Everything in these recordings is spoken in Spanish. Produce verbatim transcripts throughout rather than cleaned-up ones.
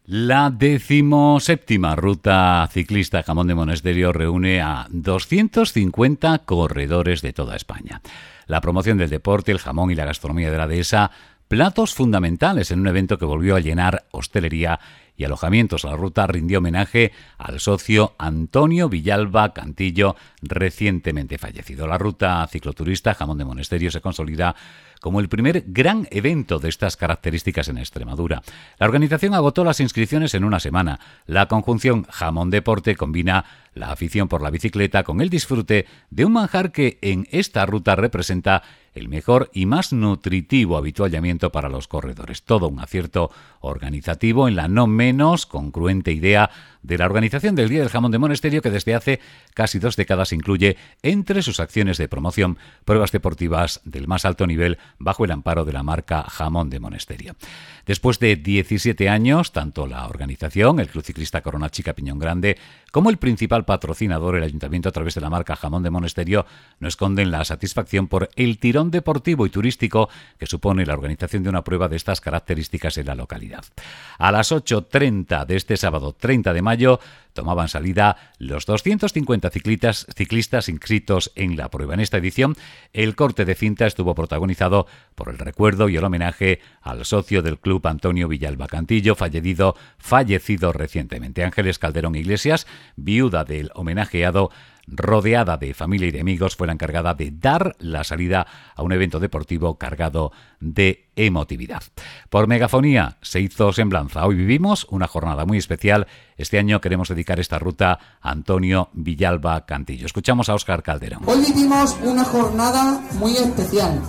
La decimoséptima ruta ciclista Jamón de Monesterio reúne a doscientos cincuenta corredores de toda España. La promoción del deporte, el jamón y la gastronomía de la dehesa, platos fundamentales en un evento que volvió a llenar hostelería y alojamientos. La ruta rindió homenaje al socio Antonio Villalba Cantillo, recientemente fallecido. La ruta cicloturista Jamón de Monesterio se consolida como el primer gran evento de estas características en Extremadura. La organización agotó las inscripciones en una semana. La conjunción Jamón Deporte combina la afición por la bicicleta con el disfrute de un manjar que en esta ruta representa el mejor y más nutritivo habituallamiento para los corredores. Todo un acierto organizativo en la no menos congruente idea de la organización del Día del Jamón de Monesterio, que desde hace casi dos décadas incluye entre sus acciones de promoción pruebas deportivas del más alto nivel bajo el amparo de la marca Jamón de Monesterio. Después de diecisiete años, tanto la organización, el Club Ciclista Corona Chica Piñón Grande, como el principal patrocinador, el Ayuntamiento, a través de la marca Jamón de Monesterio, no esconden la satisfacción por el tirón deportivo y turístico que supone la organización de una prueba de estas características en la localidad. A las ocho treinta de este sábado treinta de mayo tomaban salida los doscientos cincuenta ciclistas, ciclistas inscritos en la prueba. En esta edición, el corte de cinta estuvo protagonizado por el recuerdo y el homenaje al socio del club Antonio Villalba Cantillo, fallecido, fallecido recientemente. Ángeles Calderón Iglesias, viuda del homenajeado, rodeada de familia y de amigos, fue la encargada de dar la salida a un evento deportivo cargado de emotividad. Por megafonía se hizo semblanza. Hoy vivimos una jornada muy especial. Este año queremos dedicar esta ruta a Antonio Villalba Cantillo. Escuchamos a Óscar Calderón. Hoy vivimos una jornada muy especial.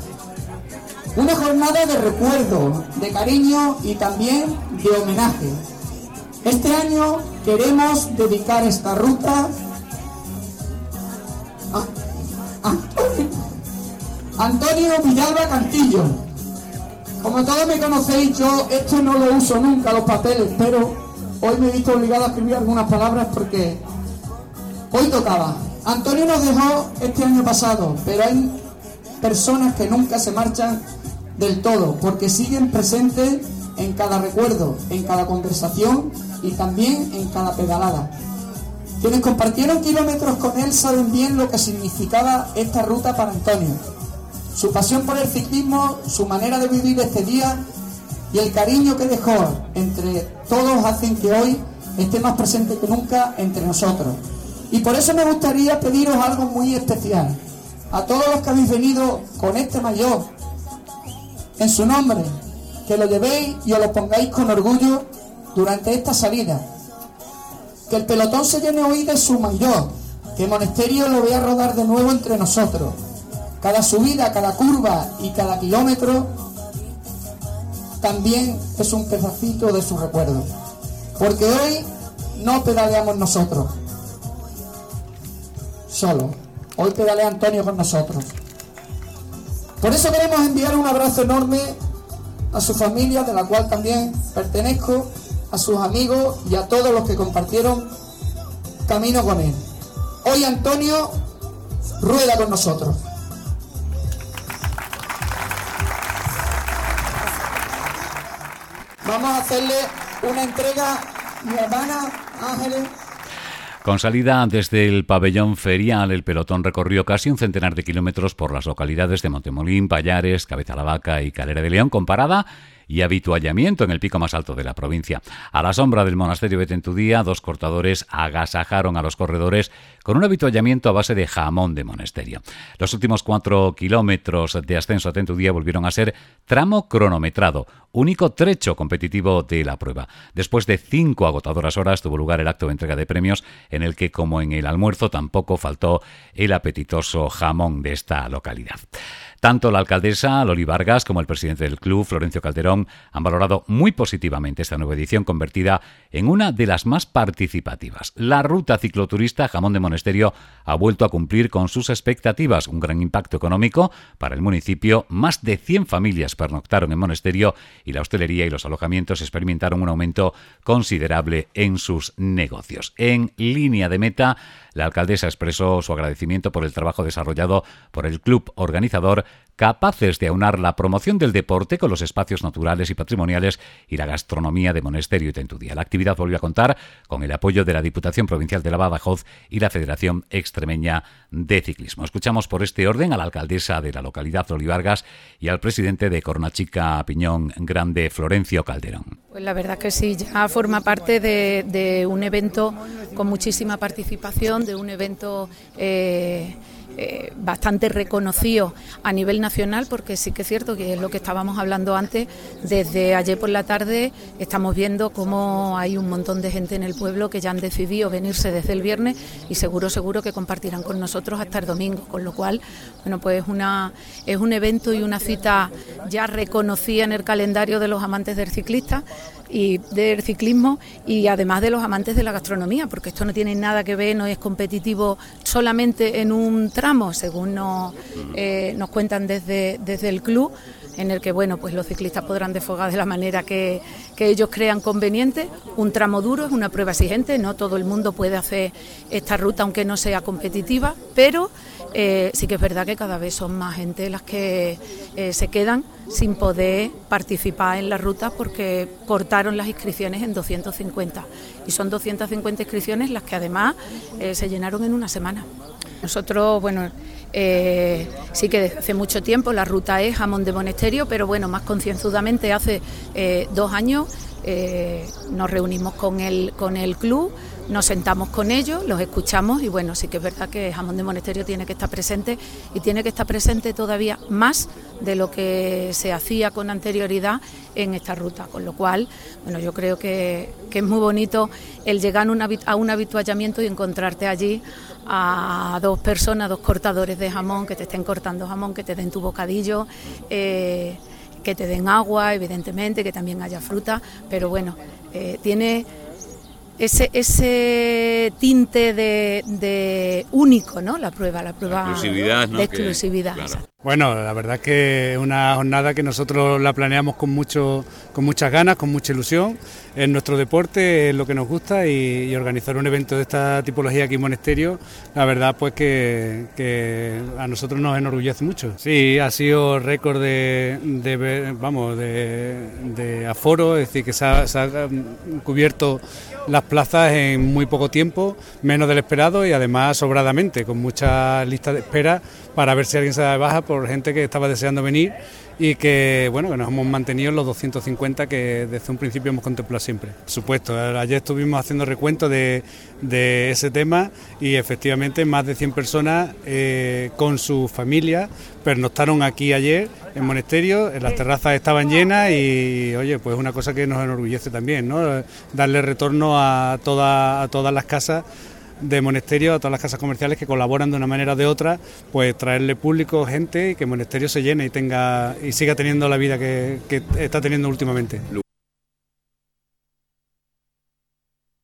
Una jornada de recuerdo, de cariño y también de homenaje. Este año queremos dedicar esta ruta a Antonio, Antonio Villalba Cantillo. Como todos me conocéis, yo esto no lo uso nunca, los papeles, pero hoy me he visto obligado a escribir algunas palabras porque hoy tocaba. Antonio nos dejó este año pasado, pero hay personas que nunca se marchan del todo, porque siguen presentes en cada recuerdo, en cada conversación y también en cada pedalada. Quienes compartieron kilómetros con él saben bien lo que significaba esta ruta para Antonio. Su pasión por el ciclismo, su manera de vivir este día y el cariño que dejó entre todos hacen que hoy esté más presente que nunca entre nosotros. Y por eso me gustaría pediros algo muy especial. A todos los que habéis venido con este maillot, en su nombre, que lo llevéis y os lo pongáis con orgullo durante esta salida. Que el pelotón se llene hoy de su maillot, que Monesterio lo vea rodar de nuevo entre nosotros. Cada subida, cada curva y cada kilómetro también es un pedacito de su recuerdo. Porque hoy no pedaleamos nosotros solo, hoy pedalea Antonio con nosotros. Por eso queremos enviar un abrazo enorme a su familia, de la cual también pertenezco, a sus amigos y a todos los que compartieron camino con él. Hoy Antonio rueda con nosotros. Vamos a hacerle una entrega, mi hermana Ángeles. Con salida desde el pabellón ferial, el pelotón recorrió casi un centenar de kilómetros por las localidades de Montemolín, Pallares, Cabeza la Vaca y Calera de León, con parada y habituallamiento en el pico más alto de la provincia. A la sombra del monasterio de Tentudía, dos cortadores agasajaron a los corredores con un habituallamiento a base de jamón de Monesterio. Los últimos cuatro kilómetros de ascenso a Tentudía volvieron a ser tramo cronometrado, único trecho competitivo de la prueba. Después de cinco agotadoras horas tuvo lugar el acto de entrega de premios, en el que, como en el almuerzo, tampoco faltó el apetitoso jamón de esta localidad. Tanto la alcaldesa Loli Vargas como el presidente del club, Florencio Calderón, han valorado muy positivamente esta nueva edición, convertida en una de las más participativas. La ruta cicloturista Jamón de Monesterio ha vuelto a cumplir con sus expectativas. Un gran impacto económico para el municipio. Más de cien familias pernoctaron en Monesterio y la hostelería y los alojamientos experimentaron un aumento considerable en sus negocios. En línea de meta, La alcaldesa expresó su agradecimiento por el trabajo desarrollado por el club organizador, capaces de aunar la promoción del deporte con los espacios naturales y patrimoniales y la gastronomía de Monesterio y Tentudía. La actividad volvió a contar con el apoyo de la Diputación Provincial de la Badajoz y la Federación Extremeña de Ciclismo. Escuchamos por este orden a la alcaldesa de la localidad de Olivargas y al presidente de Cornachica Piñón Grande, Florencio Calderón. Pues la verdad que sí, ya forma parte de, de un evento con muchísima participación, de un evento eh, eh, bastante reconocido a nivel nacional, porque sí que es cierto que es lo que estábamos hablando antes. Desde ayer por la tarde estamos viendo cómo hay un montón de gente en el pueblo que ya han decidido venirse desde el viernes y seguro, seguro que compartirán con nosotros hasta el domingo, con lo cual, bueno, pues una, es un evento y una cita ya reconocida en el calendario de los amantes del ciclista y del ciclismo, y además de los amantes de la gastronomía, porque esto no tiene nada que ver, no es competitivo solamente en un tramo, según nos, eh, nos cuentan desde, desde el club, en el que bueno, pues los ciclistas podrán desfogar de la manera que, que ellos crean conveniente. Un tramo duro es una prueba exigente, no todo el mundo puede hacer esta ruta aunque no sea competitiva, pero eh, sí que es verdad que cada vez son más gente las que eh, se quedan sin poder participar en la ruta porque cortaron las inscripciones en doscientas cincuenta y son doscientas cincuenta inscripciones las que además eh, se llenaron en una semana. Nosotros, bueno, eh, sí que desde hace mucho tiempo la ruta es Jamón de Monesterio, pero bueno, más concienzudamente hace eh, dos años eh, nos reunimos con el, con el club, nos sentamos con ellos, los escuchamos y bueno, sí que es verdad que Jamón de Monesterio tiene que estar presente y tiene que estar presente todavía más de lo que se hacía con anterioridad en esta ruta, con lo cual, bueno, yo creo que, que es muy bonito el llegar a un, a un habituallamiento y encontrarte allí a dos personas, dos cortadores de jamón que te estén cortando jamón, que te den tu bocadillo, eh, que te den agua, evidentemente, que también haya fruta, pero bueno, eh, tiene ese ese tinte de, de único, ¿no? La prueba, la prueba la exclusividad, ¿no? de exclusividad. Que, claro. Bueno, la verdad es que es una jornada que nosotros la planeamos con mucho, con muchas ganas, con mucha ilusión. Es nuestro deporte, es lo que nos gusta y, y organizar un evento de esta tipología aquí en Monesterio, la verdad pues que, que a nosotros nos enorgullece mucho. Sí, ha sido récord de, de vamos, de, de aforo, es decir, que se ha, se ha cubierto las plazas en muy poco tiempo, menos del esperado y además sobradamente, con muchas listas de espera para ver si alguien se da de baja por gente que estaba deseando venir y que bueno, que nos hemos mantenido en los doscientos cincuenta que desde un principio hemos contemplado siempre. Por supuesto, ayer estuvimos haciendo recuento de, de ese tema y efectivamente más de cien personas eh, con sus familias pernoctaron aquí ayer en Monesterio, las terrazas estaban llenas y oye, pues una cosa que nos enorgullece también, ¿no? Darle retorno a, toda, a todas las casas de Monesterio, a todas las casas comerciales que colaboran de una manera o de otra, pues traerle público, gente y que Monesterio se llene y tenga y siga teniendo la vida que, que está teniendo últimamente.